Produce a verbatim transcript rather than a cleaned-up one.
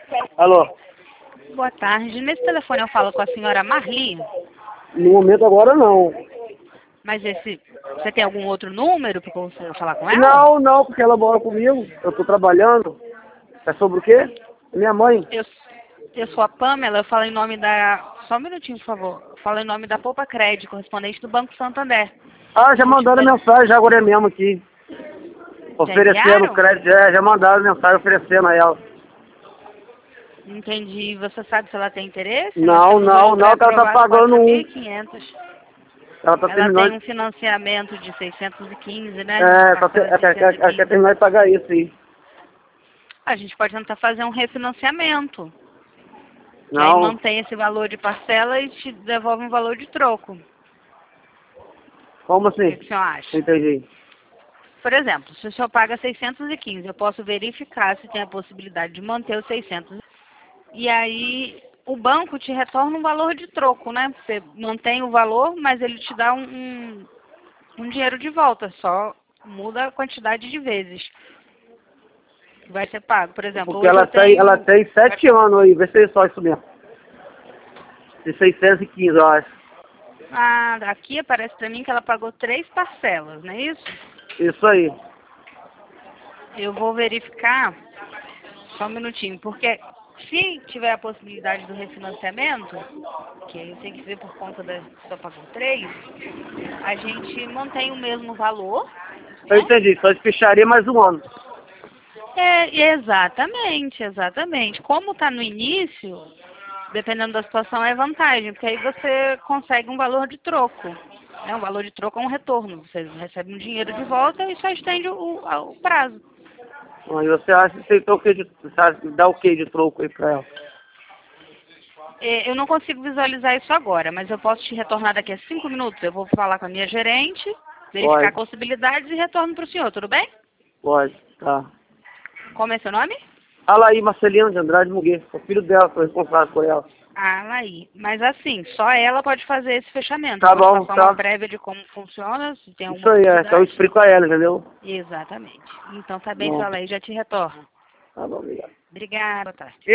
Alô? Boa tarde. Nesse telefone eu falo com a senhora Marli, No momento agora não. mas esse, você tem algum outro número para você falar com ela? Não, não, porque ela mora comigo. Eu tô trabalhando. É sobre o quê? Minha mãe. Eu, eu sou a Pamela, eu falo em nome da... Só um minutinho, por favor. Eu falo em nome da Poupa Crédito, correspondente do Banco Santander. Ah, já O motivo mandaram da- mensagem, já agora é mesmo aqui. Oferecendo enviaram? crédito, é, já mandaram mensagem oferecendo a ela. Entendi. Você sabe se ela tem interesse? Nós Não, temos não, hoje não, que ela tá pré-aprovado pagando quatro mil um. e quinhentos. Ela tá Ela tem terminando. um financiamento de seiscentos e quinze, né? De É, tá, te- parcela é, de que- é, que- seiscentos e é, quer quinze. terminar de pagar isso aí. A gente pode tentar fazer um refinanciamento. Que aí Não, mantém esse valor de parcela e te devolve um valor de troco. como O que, assim? que o senhor acha? Entendi. Por exemplo, se o senhor paga seiscentos e quinze, eu posso verificar se tem a possibilidade de manter os seiscentos. E aí o banco te retorna um valor de troco, né? Você mantém o valor, mas ele te dá um, um, um dinheiro de volta, só muda a quantidade de vezes que vai ser pago. Por exemplo, Porque hoje ela eu tem, ela tenho... tem sete anos aí, vê se é só isso mesmo. De seiscentos e quinze, eu acho. Ah, aqui aparece pra mim que ela pagou três parcelas, não é isso? Isso aí. Eu vou verificar, só um minutinho, porque se tiver a possibilidade do refinanciamento, que aí eu tenho que ver por conta da só pagou três, a gente mantém o mesmo valor, Eu né? entendi, só espicharia mais um ano. É, exatamente, exatamente. Como está no início, dependendo da situação, é vantagem, porque aí você consegue um valor de troco. Né? O valor de troco é um retorno. Você recebe um dinheiro de volta e só estende o, o prazo. Aí você acha que você, o que de, você acha que dá o que de troco aí pra ela? É, eu não consigo visualizar isso agora, mas eu posso te retornar daqui a cinco minutos. Eu vou falar com a minha gerente, verificar Pode, possibilidades e retorno para o senhor, tudo bem? pode, tá. Como é seu nome? Fala aí, Marcelino de Andrade Muguê, o filho dela, sou responsável por ela. Ah, Laí. Mas assim, só ela pode fazer esse fechamento. Tá Eu vou te bom, passar uma tá. prévia de como funciona, se tem Isso alguma aí, é, então eu dúvida. explico a ela, entendeu? Exatamente. Então tá bem, Bom, seu Laí, já te retorno. tá bom, obrigado. Obrigada, boa tarde.